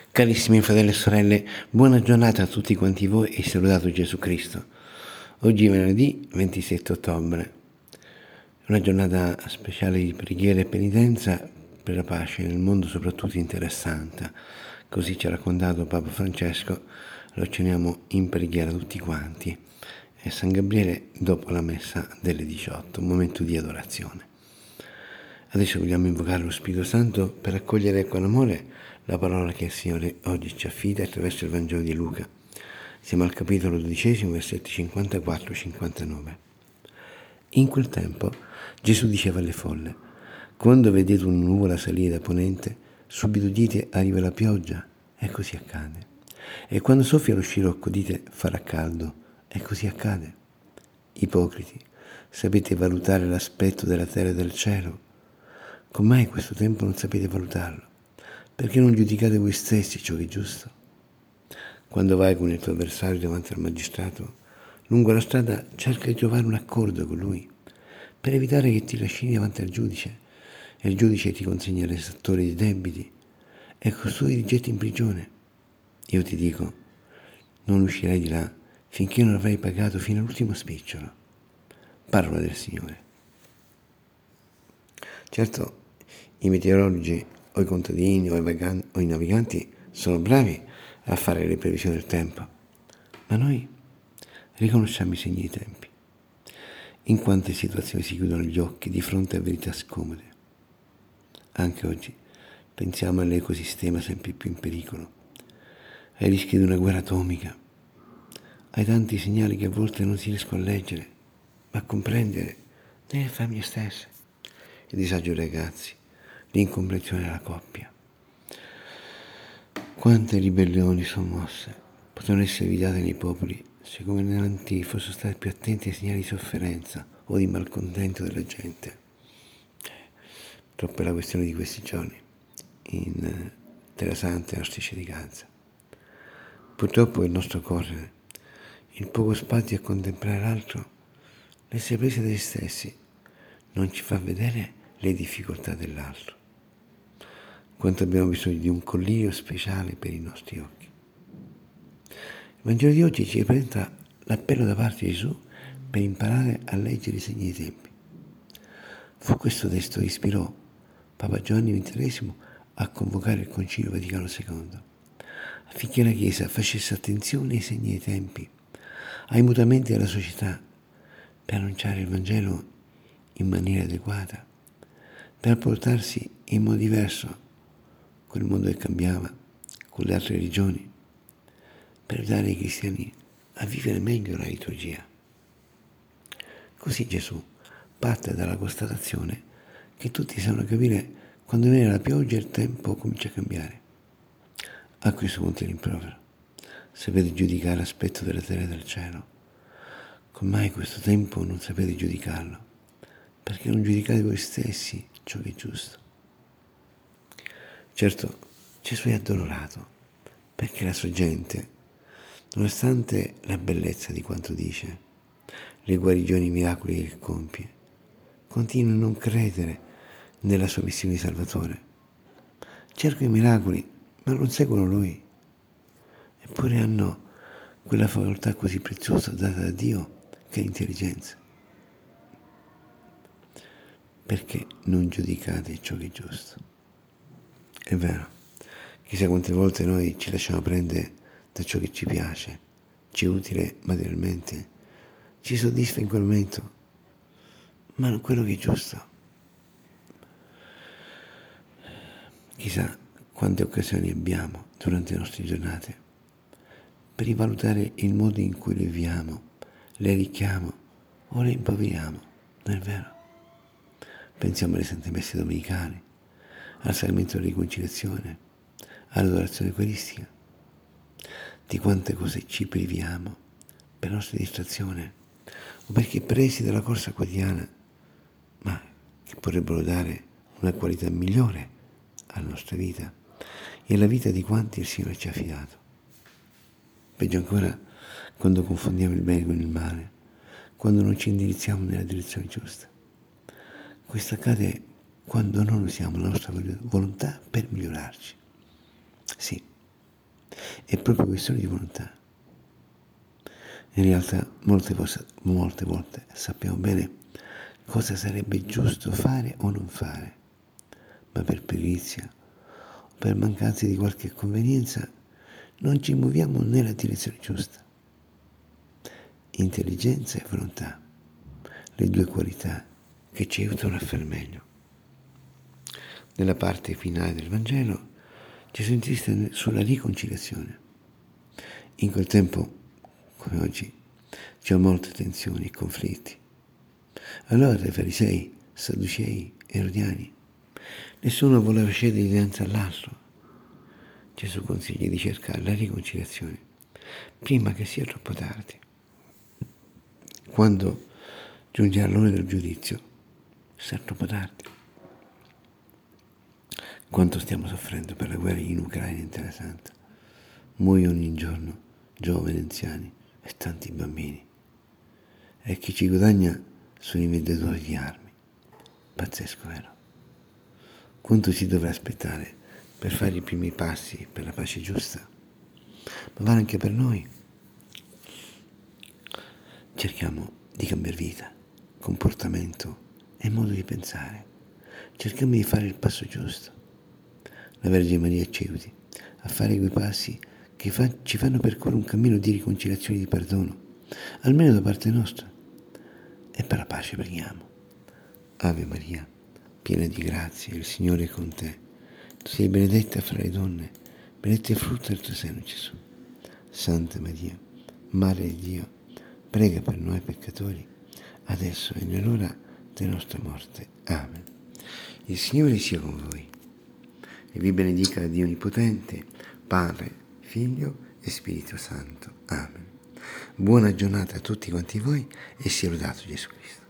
Carissimi fratelli e sorelle, buona giornata a tutti quanti voi e salutato Gesù Cristo. Oggi è venerdì 27 ottobre, è una giornata speciale di preghiera e penitenza per la pace nel mondo, soprattutto in Terra Santa. Così ci ha raccontato Papa Francesco, lo ceniamo in preghiera tutti quanti. È San Gabriele dopo la messa delle 18, un momento di adorazione. Adesso vogliamo invocare lo Spirito Santo per accogliere con amore la parola che il Signore oggi ci affida attraverso il Vangelo di Luca. Siamo al capitolo 12, versetti 54-59. In quel tempo Gesù diceva alle folle: quando vedete una nuvola salire da ponente, subito dite arriva la pioggia, e così accade. E quando soffia lo scirocco dite farà caldo, e così accade. Ipocriti, sapete valutare l'aspetto della terra e del cielo? Con mai questo tempo non sapete valutarlo? Perché non giudicate voi stessi ciò che è giusto? Quando vai con il tuo avversario davanti al magistrato, lungo la strada cerca di trovare un accordo con lui, per evitare che ti lasci davanti al giudice, e il giudice ti consegna l'esattore di debiti, e costui ti getti in prigione. Io ti dico, non uscirai di là finché non avrai pagato fino all'ultimo spicciolo. Parola del Signore. Certo, i meteorologi o i contadini o i naviganti sono bravi a fare le previsioni del tempo, ma noi riconosciamo i segni dei tempi. In quante situazioni si chiudono gli occhi di fronte a verità scomode. Anche oggi pensiamo all'ecosistema sempre più in pericolo, ai rischi di una guerra atomica, ai tanti segnali che a volte non si riescono a leggere, ma a comprendere nelle famiglie stesse. Il disagio dei ragazzi, l'incomprensione della coppia. Quante ribellioni sono mosse, potevano essere evitate nei popoli se come governanti fossero stati più attenti ai segnali di sofferenza o di malcontento della gente. Troppo è la questione di questi giorni in Terra Santa e nella striscia di Gaza. Purtroppo il nostro correre, il poco spazio a contemplare l'altro, l'essere presi da se stessi, non ci fa vedere le difficoltà dell'altro. Quanto abbiamo bisogno di un collirio speciale per i nostri occhi. Il Vangelo di oggi ci presenta l'appello da parte di Gesù per imparare a leggere i segni dei tempi. Fu questo testo che ispirò Papa Giovanni XXIII a convocare il Concilio Vaticano II, affinché la Chiesa facesse attenzione ai segni dei tempi, ai mutamenti della società, per annunciare il Vangelo in maniera adeguata, per portarsi in modo diverso con il mondo che cambiava, con le altre religioni, per aiutare i cristiani a vivere meglio la liturgia. Così Gesù parte dalla constatazione che tutti sanno capire quando viene la pioggia e il tempo comincia a cambiare. A questo punto il rimprovero: sapete giudicare l'aspetto della terra e del cielo? Con mai questo tempo non sapete giudicarlo? Perché non giudicate voi stessi ciò che è giusto? Certo, Gesù è addolorato, perché la sua gente, nonostante la bellezza di quanto dice, le guarigioni e i miracoli che compie, continua a non credere nella sua missione di Salvatore. Cercano i miracoli, ma non seguono Lui. Eppure hanno quella facoltà così preziosa data da Dio, che è l'intelligenza. Perché non giudicate ciò che è giusto? È vero, chissà quante volte noi ci lasciamo prendere da ciò che ci piace, ci è utile materialmente, ci soddisfa in quel momento, ma non quello che è giusto. Chissà quante occasioni abbiamo durante le nostre giornate per rivalutare il modo in cui le viviamo, le arricchiamo o le impoveriamo, non è vero? Pensiamo alle sante messe domenicali, al sacramento della riconciliazione, all'adorazione eucaristica. Di quante cose ci priviamo per la nostra distrazione o perché presi dalla corsa quotidiana, ma che potrebbero dare una qualità migliore alla nostra vita e alla vita di quanti il Signore ci ha affidato. Peggio ancora quando confondiamo il bene con il male, quando non ci indirizziamo nella direzione giusta. Questo accade quando non usiamo la nostra volontà per migliorarci. Sì, è proprio questione di volontà. In realtà molte volte sappiamo bene cosa sarebbe giusto fare o non fare, ma per pigrizia o per mancanza di qualche convenienza non ci muoviamo nella direzione giusta. Intelligenza e volontà, le due qualità che ci aiutano a fare meglio. Nella parte finale del Vangelo Gesù insiste sulla riconciliazione. In quel tempo, come oggi, c'erano molte tensioni e conflitti. Allora i farisei, sadducei, erodiani, nessuno voleva cedere dinanzi all'altro. Gesù consiglia di cercare la riconciliazione prima che sia troppo tardi. Quando giungerà l'ora del giudizio, sarà troppo tardi. Quanto stiamo soffrendo per la guerra in Ucraina e in Terra Santa. Muoiono ogni giorno giovani, anziani e tanti bambini. E chi ci guadagna sono i venditori di armi. Pazzesco, vero? Quanto si dovrà aspettare per fare i primi passi per la pace giusta? Ma vale anche per noi. Cerchiamo di cambiare vita, comportamento e modo di pensare. Cerchiamo di fare il passo giusto. La Vergine Maria ci aiuti a fare quei passi che ci fanno percorrere un cammino di riconciliazione e di perdono, almeno da parte nostra. E per la pace preghiamo. Ave Maria, piena di grazia, il Signore è con te. Tu sei benedetta fra le donne, benedetto è il frutto del tuo seno, Gesù. Santa Maria, Madre di Dio, prega per noi peccatori, adesso e nell'ora della nostra morte. Amen. Il Signore sia con voi e vi benedica Dio Onnipotente, Padre, Figlio e Spirito Santo. Amen. Buona giornata a tutti quanti voi e sia lodato Gesù Cristo.